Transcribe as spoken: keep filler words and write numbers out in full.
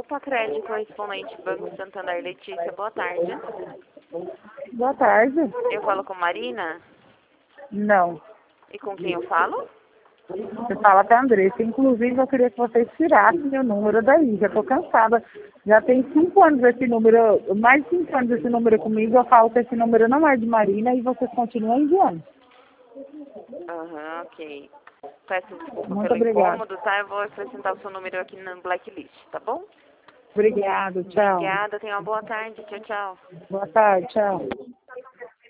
Pacred, correspondente Banco Santander, Letícia, boa tarde. Boa tarde. Eu falo com Marina? Não. E com quem eu falo? Você fala com a Andressa. Inclusive, eu queria que vocês tirassem meu número daí. Já estou cansada. Já tem cinco anos esse número, mais de cinco anos esse número comigo. Eu falo que esse número não é de Marina e vocês continuam enviando. Aham, ok. Peço desculpa Muito pelo obrigada. incômodo, tá? Eu vou acrescentar o seu número aqui no blacklist, tá bom? Obrigada, tchau. Obrigada, tenha uma boa tarde. Tchau, tchau. Boa tarde, tchau.